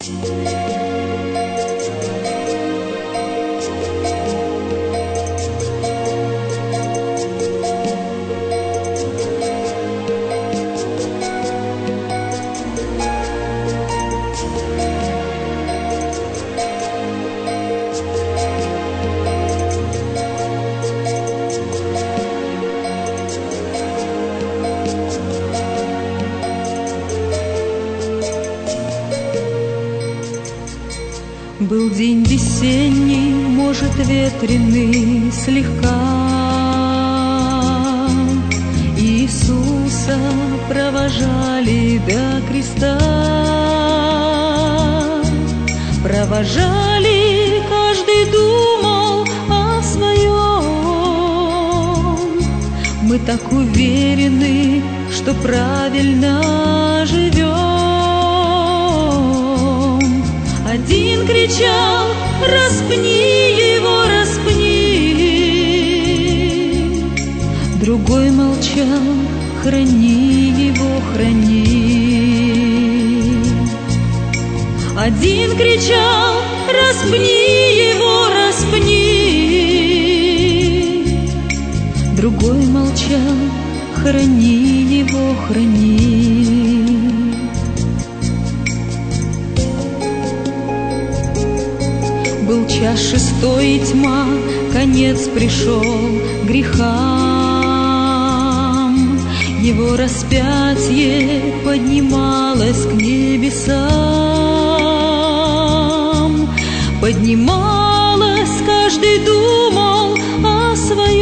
Был день весенний, может, ветреный слегка. Иисуса провожали до креста. Провожали, каждый думал о своем. Мы так уверены, что правильно живем. Один кричал: распни его, распни. Другой молчал: храни его, храни. Один кричал: распни его, распни. Другой молчал: храни его, храни. Был час шестой, и тьма, конец пришел грехам. Его распятие поднималось к небесам. Поднималось, каждый думал о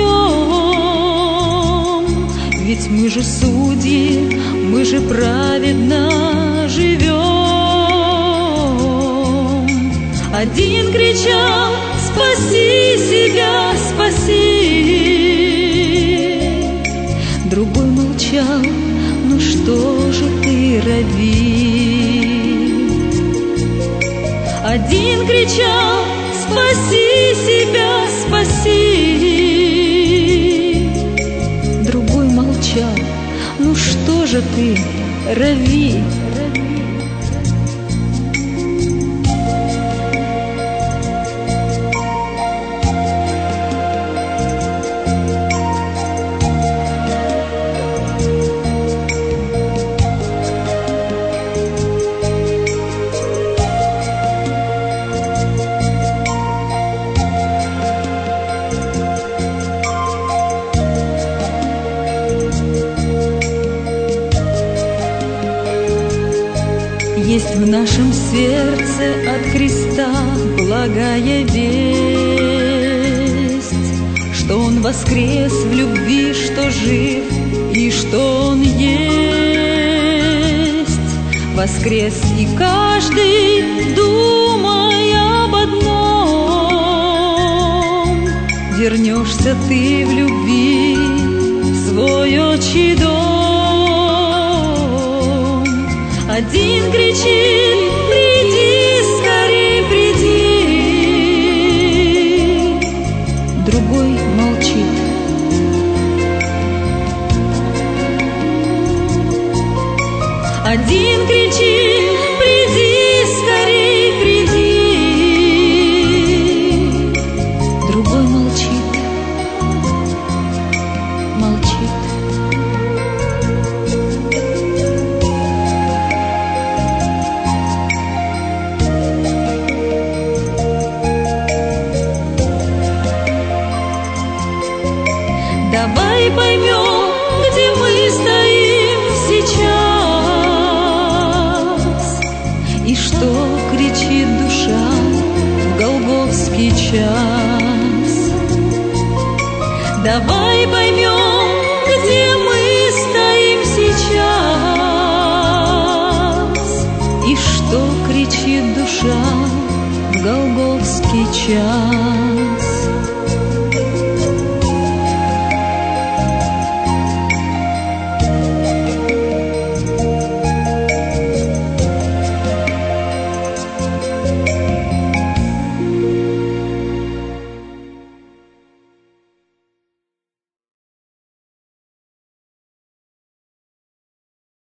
своем. Ведь мы же судьи, мы же праведно живем. Один кричал: спаси себя, спаси. Другой молчал: ну что же ты, рави? Один кричал: спаси себя, спаси. Другой молчал: ну что же ты, рави? Есть в нашем сердце от креста благая весть, что Он воскрес в любви, что жив и что Он есть. Воскрес и каждый, думая об одном: вернешься ты в любви в свой отчий дом. Один кричит: приди, скорей приди. Другой молчит. Один кричит: приди, скорей приди. Другой молчит. Молчит. Давай поймем, где мы стоим сейчас, и что кричит душа в голгофский час. Давай поймем, где мы стоим сейчас, и что кричит душа в голгофский час.